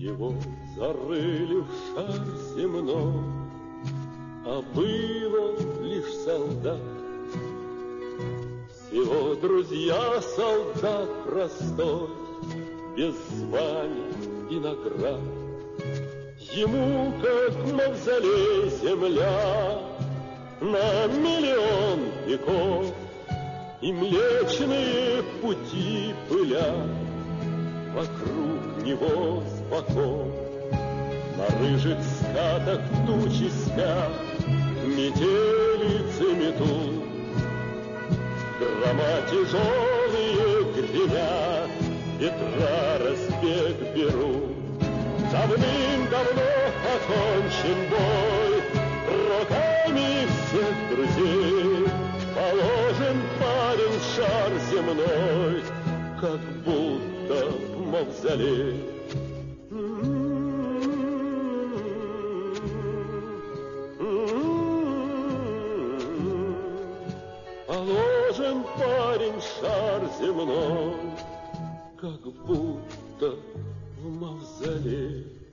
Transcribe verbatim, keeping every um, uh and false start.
Его зарыли в шар земной, а был он лишь солдат. Всего, друзья, солдат простой, без званий и наград. Ему, как мавзолей, земля на миллион веков, и Млечные Пути пылят вокруг него с боков. На рыжих скатах тучи спят, метелицы метут, грома тяжелые гремят, ветра разбег берут. Давным-давно окончен бой, руками всех друзей положен парень в шар земной, как будто в мавзолей. Положен парень в шар земной, как будто в мавзолей.